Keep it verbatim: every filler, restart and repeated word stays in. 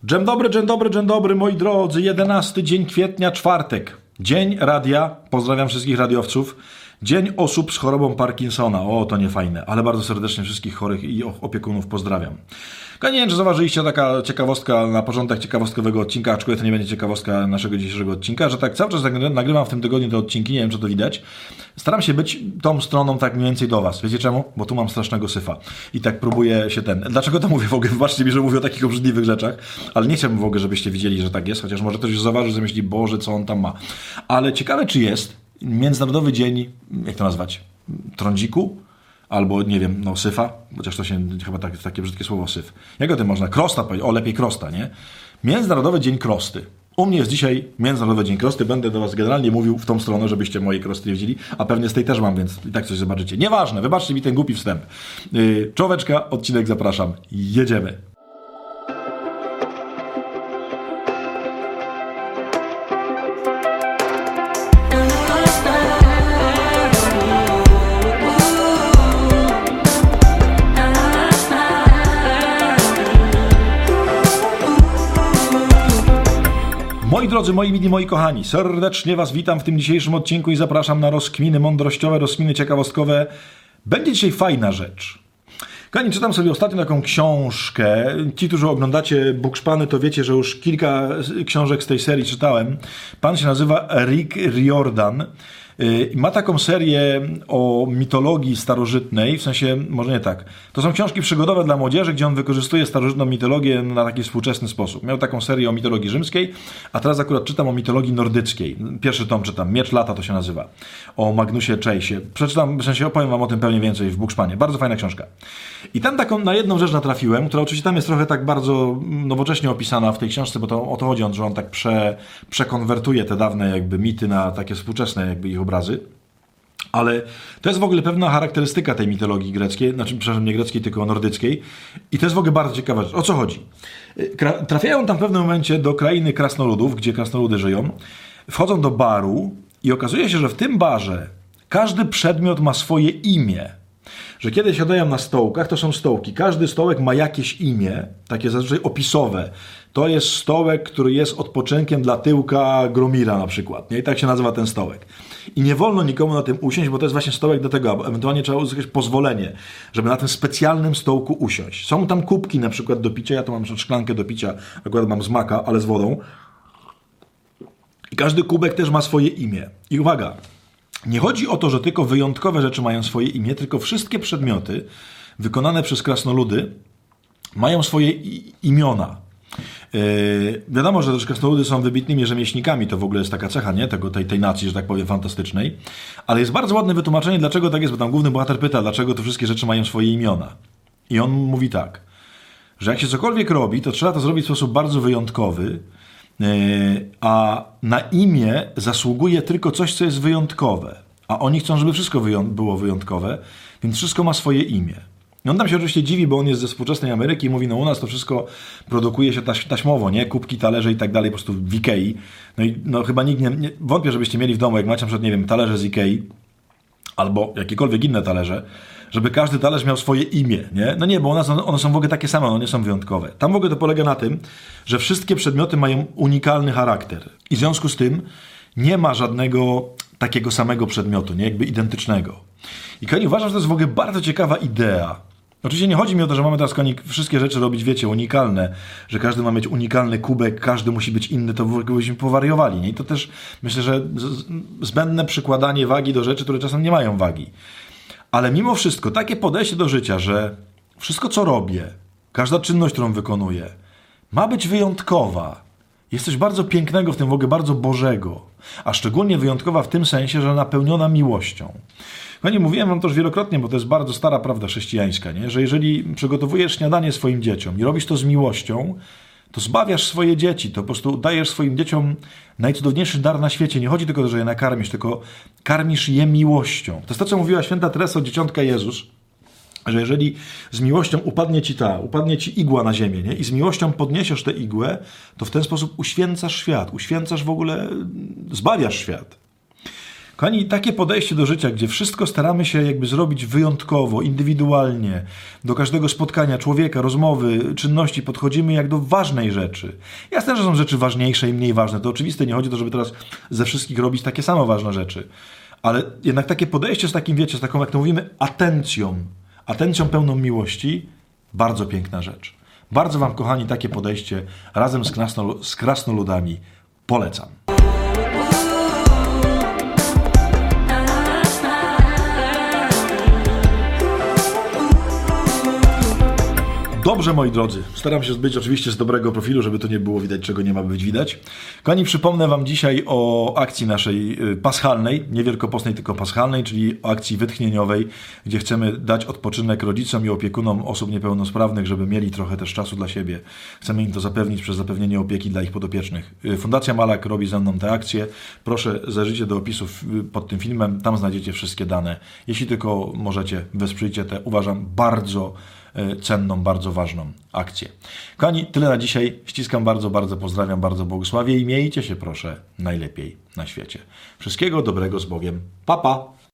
Dzień dobry, dzień dobry, dzień dobry, moi drodzy. jedenasty dzień kwietnia, czwartek. Dzień radia. Pozdrawiam wszystkich radiowców. Dzień osób z chorobą Parkinsona. O, to nie fajne, ale bardzo serdecznie wszystkich chorych i opiekunów pozdrawiam. Ja nie wiem, czy zauważyliście, taka ciekawostka na początek ciekawostkowego odcinka, aczkolwiek to nie będzie ciekawostka naszego dzisiejszego odcinka, że tak cały czas nagrywam w tym tygodniu te odcinki, nie wiem, czy to widać. Staram się być tą stroną tak mniej więcej do was. Wiecie czemu? Bo tu mam strasznego syfa. I tak próbuję się ten... Dlaczego to mówię w ogóle? Wybaczcie mi, że mówię o takich obrzydliwych rzeczach, ale nie chciałbym w ogóle, żebyście widzieli, że tak jest, chociaż może ktoś zauważy, że myśli, Boże, co on tam ma. Ale ciekawe, czy jest Międzynarodowy Dzień, jak to nazwać? Trądziku? Albo, nie wiem, no syfa, chociaż to się chyba tak, takie brzydkie słowo syf. Jak o tym można? Krosta powiedzieć, o lepiej krosta, nie? Międzynarodowy Dzień Krosty. U mnie jest dzisiaj Międzynarodowy Dzień Krosty, będę do was generalnie mówił w tą stronę, żebyście moje krosty nie widzieli, a pewnie z tej też mam, więc i tak coś zobaczycie. Nieważne, wybaczcie mi ten głupi wstęp. Yy, czołóweczka, odcinek zapraszam, jedziemy. Moi drodzy, moi mili, moi kochani, serdecznie was witam w tym dzisiejszym odcinku i zapraszam na rozkminy mądrościowe, rozkminy ciekawostkowe. Będzie dzisiaj fajna rzecz. Kochani, czytam sobie ostatnio taką książkę. Ci, którzy oglądacie Bukszpany, to wiecie, że już kilka książek z tej serii czytałem. Pan się nazywa Rick Riordan. Ma taką serię o mitologii starożytnej, w sensie, może nie tak. To są książki przygodowe dla młodzieży, gdzie on wykorzystuje starożytną mitologię na taki współczesny sposób. Miał taką serię o mitologii rzymskiej, a teraz akurat czytam o mitologii nordyckiej. Pierwszy tom czytam, Miecz Lata to się nazywa, o Magnusie Chase'ie. Przeczytam, w sensie opowiem wam o tym pewnie więcej w Bukszpanie. Bardzo fajna książka. I tam taką na jedną rzecz natrafiłem, która oczywiście tam jest trochę tak bardzo nowocześnie opisana w tej książce, bo to o to chodzi, że on tak prze, przekonwertuje te dawne jakby mity na takie współczesne jakby ich obrazy. Ale to jest w ogóle pewna charakterystyka tej mitologii greckiej, znaczy, przepraszam, nie greckiej, tylko nordyckiej. I to jest w ogóle bardzo ciekawa rzecz. O co chodzi? Trafiają tam w pewnym momencie do krainy krasnoludów, gdzie krasnoludy żyją, wchodzą do baru i okazuje się, że w tym barze każdy przedmiot ma swoje imię. Że kiedy siadają na stołkach, to są stołki. Każdy stołek ma jakieś imię, takie zazwyczaj opisowe. To jest stołek, który jest odpoczynkiem dla tyłka Gromira na przykład. Nie? I tak się nazywa ten stołek. I nie wolno nikomu na tym usiąść, bo to jest właśnie stołek do tego, a ewentualnie trzeba uzyskać pozwolenie, żeby na tym specjalnym stołku usiąść. Są tam kubki na przykład do picia, ja tu mam szklankę do picia, akurat mam z maka, ale z wodą. I każdy kubek też ma swoje imię. I uwaga, nie chodzi o to, że tylko wyjątkowe rzeczy mają swoje imię, tylko wszystkie przedmioty wykonane przez krasnoludy mają swoje imiona. Yy, wiadomo, że też krasnoludy są wybitnymi rzemieślnikami, to w ogóle jest taka cecha, nie? Tego, tej, tej nacji, że tak powiem, fantastycznej. Ale jest bardzo ładne wytłumaczenie, dlaczego tak jest, bo tam główny bohater pyta, dlaczego te wszystkie rzeczy mają swoje imiona. I on mówi tak, że jak się cokolwiek robi, to trzeba to zrobić w sposób bardzo wyjątkowy, yy, a na imię zasługuje tylko coś, co jest wyjątkowe. A oni chcą, żeby wszystko wyją- było wyjątkowe, więc wszystko ma swoje imię. I on tam się oczywiście dziwi, bo on jest ze współczesnej Ameryki i mówi, no u nas to wszystko produkuje się taś, taśmowo, nie? Kubki, talerze i tak dalej, po prostu w Ikei. No i no, chyba nikt nie, nie... Wątpię, żebyście mieli w domu, jak macie na przykład, nie wiem, talerze z Ikei albo jakiekolwiek inne talerze, żeby każdy talerz miał swoje imię, nie? No nie, bo u nas one są w ogóle takie same, one nie są wyjątkowe. Tam w ogóle to polega na tym, że wszystkie przedmioty mają unikalny charakter. I w związku z tym nie ma żadnego takiego samego przedmiotu, nie? Jakby identycznego. I kochani, uważam, że to jest w ogóle bardzo ciekawa idea. Oczywiście nie chodzi mi o to, że mamy teraz, kochani, wszystkie rzeczy robić, wiecie, unikalne, że każdy ma mieć unikalny kubek, każdy musi być inny, to byśmy powariowali, nie? I to też, myślę, że zbędne przykładanie wagi do rzeczy, które czasem nie mają wagi. Ale mimo wszystko, takie podejście do życia, że wszystko, co robię, każda czynność, którą wykonuję, ma być wyjątkowa. Jest coś bardzo pięknego w tym, w ogóle bardzo Bożego, a szczególnie wyjątkowa w tym sensie, że napełniona miłością. Kochani, mówiłem wam to już wielokrotnie, bo to jest bardzo stara prawda chrześcijańska, nie? Że jeżeli przygotowujesz śniadanie swoim dzieciom i robisz to z miłością, to zbawiasz swoje dzieci, to po prostu dajesz swoim dzieciom najcudowniejszy dar na świecie. Nie chodzi tylko o to, że je nakarmisz, tylko karmisz je miłością. To jest to, co mówiła święta Teresa, dzieciątka Jezus, że jeżeli z miłością upadnie ci ta, upadnie ci igła na ziemię, nie? I z miłością podniesiesz tę igłę, to w ten sposób uświęcasz świat, uświęcasz w ogóle, zbawiasz świat. Kochani, takie podejście do życia, gdzie wszystko staramy się jakby zrobić wyjątkowo, indywidualnie, do każdego spotkania, człowieka, rozmowy, czynności podchodzimy jak do ważnej rzeczy. Jasne, że są rzeczy ważniejsze i mniej ważne. To oczywiste, nie chodzi o to, żeby teraz ze wszystkich robić takie samo ważne rzeczy. Ale jednak takie podejście z takim, wiecie, z taką, jak to mówimy, atencją, atencją pełną miłości, bardzo piękna rzecz. Bardzo wam, kochani, takie podejście razem z, krasnol- z krasnoludami polecam. Dobrze, moi drodzy, staram się zbyć oczywiście z dobrego profilu, żeby to nie było widać, czego nie ma być widać. Kochani, przypomnę wam dzisiaj o akcji naszej paschalnej, nie wielkopostnej, tylko paschalnej, czyli o akcji wytchnieniowej, gdzie chcemy dać odpoczynek rodzicom i opiekunom osób niepełnosprawnych, żeby mieli trochę też czasu dla siebie. Chcemy im to zapewnić przez zapewnienie opieki dla ich podopiecznych. Fundacja Malak robi ze mną tę akcję. Proszę, zajrzyjcie do opisów pod tym filmem, tam znajdziecie wszystkie dane. Jeśli tylko możecie, wesprzyjcie tę, uważam, bardzo cenną, bardzo ważną akcję. Kochani, tyle na dzisiaj. Ściskam bardzo, bardzo pozdrawiam, bardzo błogosławię i miejcie się proszę najlepiej na świecie. Wszystkiego dobrego z Bogiem. Pa, pa!